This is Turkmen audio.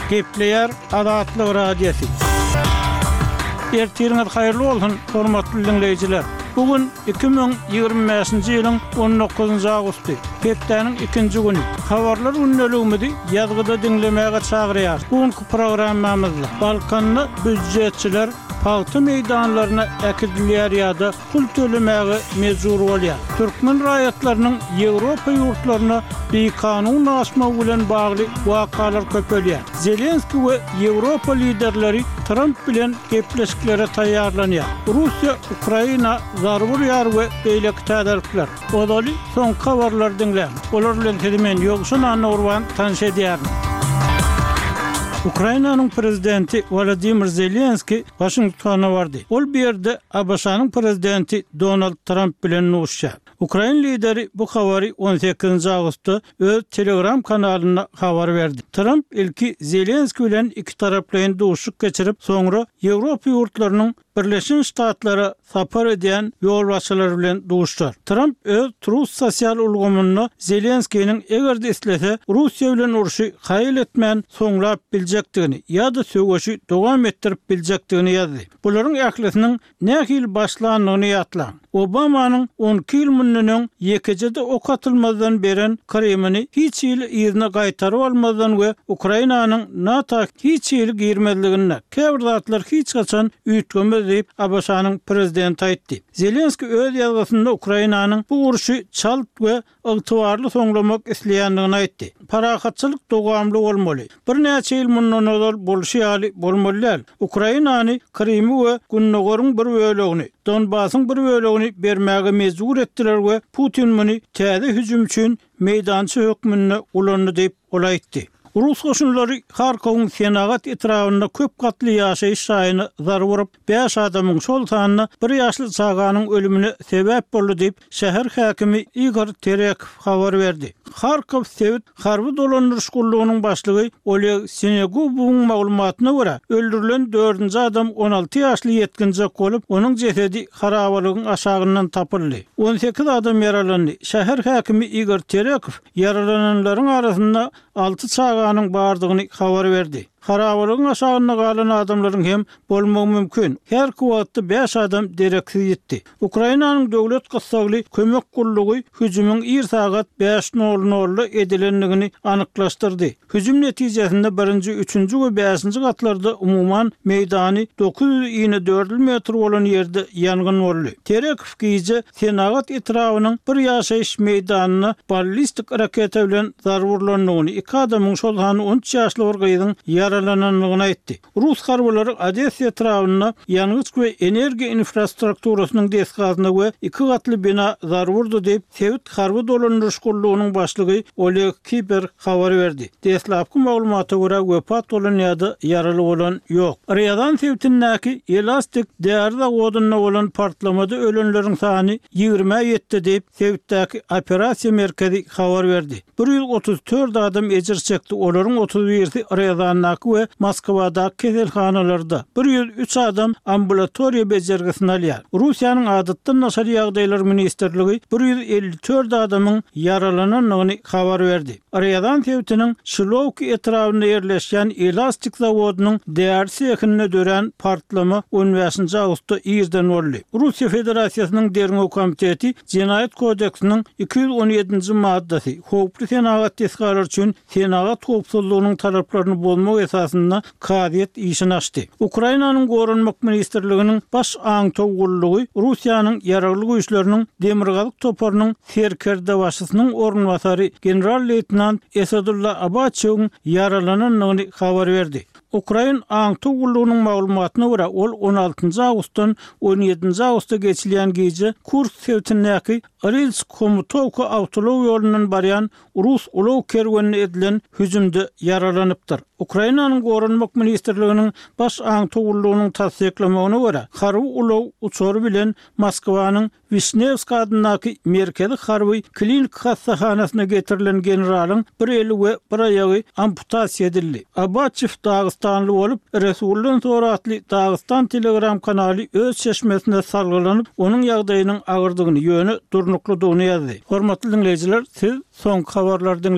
Gepleyer Adatlyk Radiosu. Ertiriniz hayırlı olsun, hormatly dinleyijiler. Bugün 2025-nji ýylyň 19-njy agusty, hepdeniň 2-nji güni. Habarlar ünnelügmidi ýazgyda dinlemäge çagyrýar. Bugünkü programmamyzda Balkanly büdjetçiler palty meydanlaryna äkidilýär ýa-da pul tölemäge mejbur bolýar. Türkmen raýatlarynyň Ýewropa ýurtlaryna beýkanun aşma bilen bagly wakalar köpelýär. Zelenski we Ýewropa liderleri Trump bilen gepleşiklere taýýarlanýar. Russiýa, Ukraina zarbyr ýar we beýleki täderlikler. Odaly soň habarlar dinleýär. Olar bilen tedemen ýogşuna norwan tanış edýär. Ukrainanyň prezidenti Volodymyr Zelenski Washingtona bardy. Ol bir ýerde ABŞ-nyň prezidenti Donald Trump bilen nuşýar. Ukraina lideri bu habary 18-nji agustda öz Telegram kanalyna habar berdi. Trump ilki Zelenski bilen iki taraplyň duşuk geçirip soňra Ýewropa ýurtlarynyň Birleşen Ştatlara sapar edýän ýolbaşçylar bilen duşlar. Trump öz Truth sosial ulgamyny Zelenskiň egerde islese Russiýa bilen uruşy haýyl etmän soňlap biljekdigini ýa-da söwgeşi dowam etdirip biljekdigini ýazdy. Bularyň ählesiniň nähil başlangyny ýatlan. Obamanyň 12 ýyl münnüniň ýekejede ok atylmazdan beren Kremlini hiç ýyl ýerine gaýtaryp almazdan we Ukrainanyň NATO hiç ýyl girmezligine käbirdatlar hiç gaçan üýtgemez diýip ABŞ-nyň prezidenti aýtdy. Zelenski öz ýazgysynda Ukrainanyň bu uruşy çalt we ygtybarly soňlamak isleýändigini aýtdy. Parahatçylyk dowamly bolmaly. Bir näçe ýyl mundan bolşýaly bolmalylar. Ukrainany Kremi we Günnogoryň bir bölegini, Donbasyň bir bölegini bermäge mejbur etdiler we Putin muny täze hüjüm üçin meýdançy hökmüne ulandy diýip olaýtdy. Rus goşunlary Harkowyň senagat etrawyna köp gatly ýaşaýyş şaýyny zarwyryp 5 adamyň şol sanyna bir ýaşly çaganyň ölümine sebäp boldy diýip şäher häkimi Igor Terekhov habar berdi. Harkov Sewit harby dolandyryş gullugynyň başlygy Oleg Senegubowyň maglumatyna görä öldürilen 4-nji adam 16 ýaşly ýetkinjek bolup, onuň jesedi harabalygyň aşagyndan tapyldy. 18 adam yaralandy. Şäher häkimi Igor Terekhov yaralananlaryň arasynda 6 çaganyň bardygyny habar berdi. Harabalygyň aşagyna galan adamlaryň hem bolmagy mümkin. Her kuwatda 5 adam dereksiz ýetdi. Ukrainanyň döwlet gassagly kömek gullugy hüjümüň 1 sagat 5:00 edilenligini anyklaşdyrdy. Hüjüm netijesinde 1-nji, 3-nji we 5-nji gatlarda umumyň meýdany 904 metr bolan ýerde ýangyn boldy. Terekhov giýje senagat etrawynyň bir ýaşaýyş meýdanyna ballistik raketa bilen zarwurlandygyny, 2 adamyň şol hany 13 ýaşly bir gyzyň yaralananlygyny aýtdy. Rus harbalary Odessa etrawyna ýanygyç we energiýa infrastrukturasynyň desgazyna we 2 gatly bina zarwurdy diýip Sewit harby dolandyryş gullugynyň başlygy Oleg Kiper habar berdi. Deslapky maglumata görä wepat bolan ýa-da yaraly bolan ýok. Ryadan Sewitin näki elastik därde godunyna bolan partlamada ölenleriň sany 27 diýip Sewitdäki operasiýa merkezi habar berdi. 134 adam ejir çekdi. Olaryň 31-i Ryadan we Moskwada keselhanalarda 103 adam ambulatoriýa bejergisini alýar. Russiýanyň adatdan naşar ýagdaýlar ministrligi 154 adamyň yaralananyny habar berdi. Ryadan Sewitiniň Şilovki etrawyna ýerleşýän elastik zawodynyň därsi ýekynine dören partlama 15-nji awgustda ýerden boldy. Russiýa Federasiýasynyň Derňo komiteti Jenaýat kodeksiniň 217-nji maddasy howply senagat tesgalar üçin senagat howpsuzlygynyň talaplaryny bolmak esasynda kadiýet işini açdy. Ukrainanyň gorunmak ministrliginiň baş aňtow gullugy Russiýanyň ýaragly güýçleriniň demirgalyk toparynyň serkerde başçysynyň ornwasary general-leytenant Esadullah Abaçewiň yaralananyny habar berdi. Ukraina aňtow gullugynyň maglumatyna görä ol 16-njy awgustdan 17-nji awgustda geçilýän gece Kursk Sewitindäki Rilsk-Khomutowka awtolow ýolundan barýan Rus ulaw kerwenine edilen hüjümde yaralanypdyr. Ukrainanyň gorunmak ministrliginiň baş aňtow gullugynyň tasdiklamagyna görä harby ulaw uçary bilen Moskwanyň Vishnevska adynaky merkezi harby klinik hastahanasyna getirilen generalyň bir eli we bir aýagy amputasiýa edildi. Abaçew Dağıstanly bolup Resuldan soratly Dağıstan Telegram kanaly öz çeşmesinde salgylanyp onuň ýagdaýynyň agyrdygyny ýöne durnuklydygyny ýazdy. Hormatly dinleyijiler, siz soň habarlardan